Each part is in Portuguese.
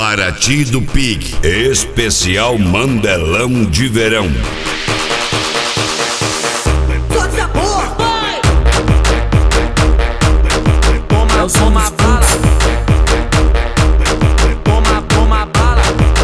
Paraty do Pig, especial Mandelão de Verão. Todo sabor, vai! Toma bala. Toma bala.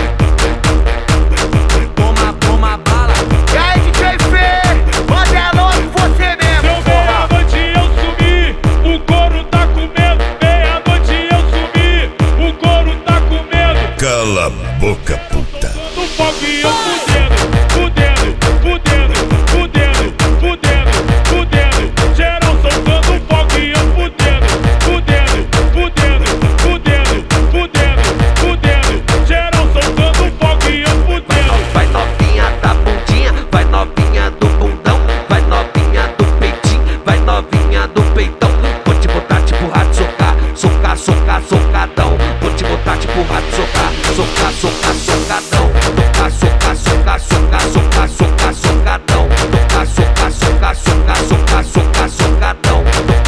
Toma bala. E aí, DJ Fê, manda é logo você mesmo. Deu meia-noite eu sumi, o couro tá com medo. Meia-noite eu sumi, o couro tá com medo. Cala a boca, puta. No foguinho fudendo, fudendo, fudendo, fudendo, fudendo, fudendo. Geral soltando foguinho fudendo, fudendo, fudendo, fudendo, fudendo, fudendo. Geral soltando foguinho fudendo. Vai novinha da bundinha, vai novinha do bundão, vai novinha do peitinho, vai novinha do peitão. Vou te botar tipo rato, socar, socadão. Vou te botar tipo rato, socar, socadão. Tocar, socadão. Tocar, socadão. Tocar, socadão. Tocar, socadão.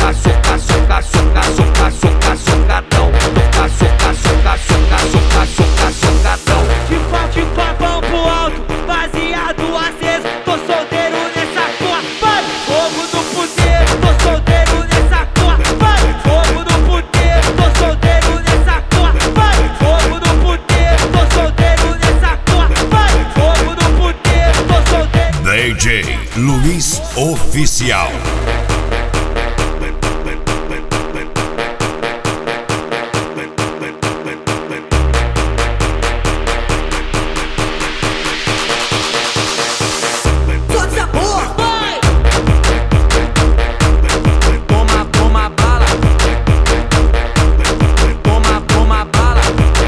De papão pro alto, baseado aceso. Tô solteiro nessa porra, vai! Fogo no puteiro, tô solteiro nessa porra, vai! Fogo no puteiro, tô solteiro nessa porra, vai! Fogo no puteiro, tô solteiro nessa porra, vai! Fogo no puteiro, tô solteiro. DJ Luiz Oficial. todo sabor, vai! Toma bala. Toma bala.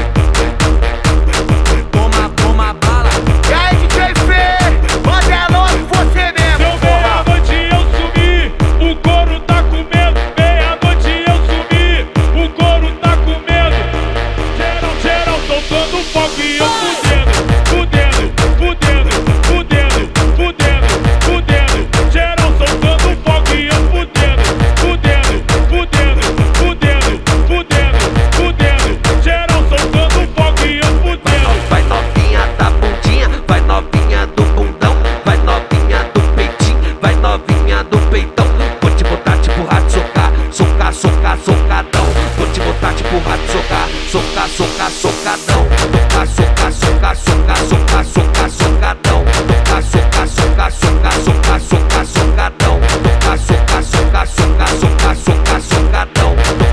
Toma bala. E aí, DJ Fê, manda é logo você mesmo. Deu meia-noite eu sumi, o couro tá com medo. Meia-noite eu sumi, o couro tá com medo. Geral soltando foguinho fudendo, fudendo, fudendo, fudendo, fudendo, fudendo. Geral soltando foguinho fudendo, fudendo, fudendo, fudendo, fudendo, fudendo. Geral soltando foguinho fudendo. Vai novinha da bundinha, vai novinha do bundão, vai novinha do peitinho, vai novinha do peitão. Vou te botar tipo rato, socar, socadão. Vou te botar tipo rato, socar, socadão. Tocar, socadão. Tocar, socadão. Tocar, socadão.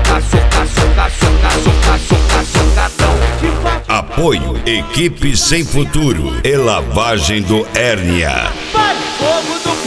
Tocar, socadão. Apoio Equipe Sem Futuro e Lavagem do Hérnia. Vai! Fogo no